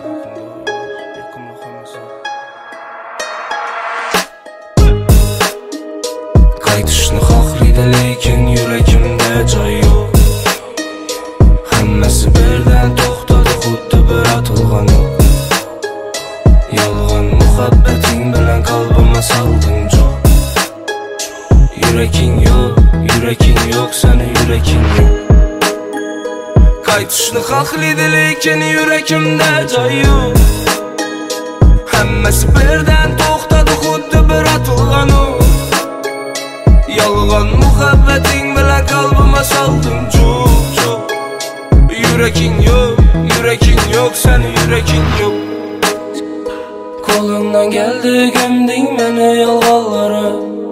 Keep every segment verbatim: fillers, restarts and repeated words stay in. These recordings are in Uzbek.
Qaytishni xohlaydi lekin yuragimda joy yo'q. Hammasi birdan to'xtadi, xuddi bir otilgan o'q. Yolg'on muhabbating bilan qalbimga solding jo'q. Yuraging yo'q, yuraging yo'q, seni yuraging yo'q. Qaytishni xohlaydi lekin yuragimda joy yo'q. Hammasi birdan to'xtadi, xuddi bir otilgan o'q. Yolg'on muhabbating bilan qalbimga solding jo'q, jo'q. Yuraging yo'q, yuraging yo'q, seni yuraging yo'q. Qo'limdan keldi gömding meni yolg'onlara.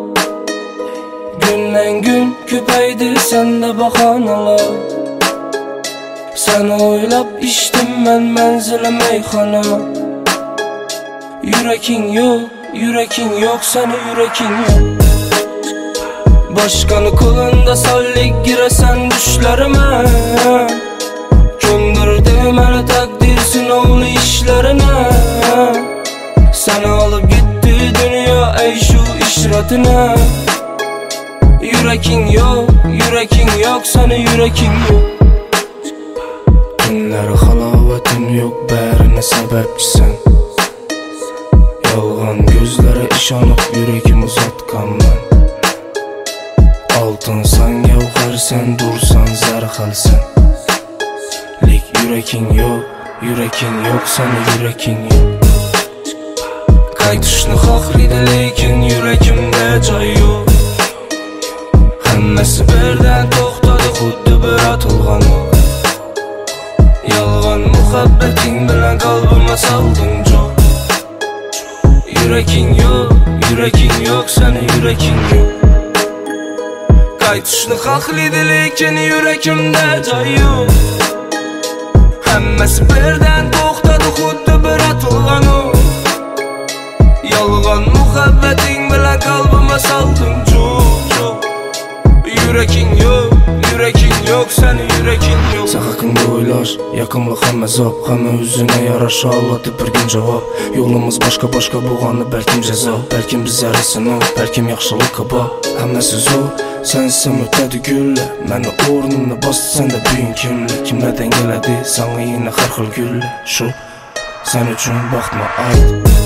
Günden gün ko'paydi sende bahonalar. Seni o'ylab içtim men manzilim meyxona. Yuraging yo'q, yuraging yo'q, seni yuraging yo'q. Başkanı kolunda sallik giresen düşlerime. Göndürdü beni takdir sınavlı işlerine. Seni alıp gitti dünya ey şu işretine. Yuraging yo'q, yuraging yo'q, seni yuraging yo'q. Günleri halovatim yo'q, bärine sebepçisin. Yolg'on gözlere ishonib yuragim uzatganman. Altınsan, gavharsan, dursan, zarxalsan. Lek yuraging yo'q, yuraging yo'q, seni yuraging yo'q. Qaytishni xohlaydi lekin yuragimda joy yo'q. Hammasi birdan to'xtadi, xuddi bir otilgan o'q. Yolg'on muhabbating bilan qalbimga solding jo'q. Yuraging yo'q, yuraging yo'q, seni yuraging yo'q. Qaytishni xohlaydi lekin yuragimda joy yo'q. Hammasi birdan to'xtadi, xuddi bir otilgan o'q. Yolg'on muhabbating bilan qalbimga solding jo'q, jo'q. Yuraging yo'q, yuraging yo'q, seni yuraging yo'q. Sen haqingda o'ylash, yaqinlik hamma zob, hamma o'zine yarasha oladi bir kun javob. Yo'limiz boshqa-boshqa bo'lgani balkim jazo, balkim biz arasini, balkim yaxshilik bor. Hammasi zo'r. Sensin o'tadi gullar, meni o'rnimni bossan da buying kimlar. Kimlardan keladi sana yine har xil gullar. Shu sen uchun baxtma ayt.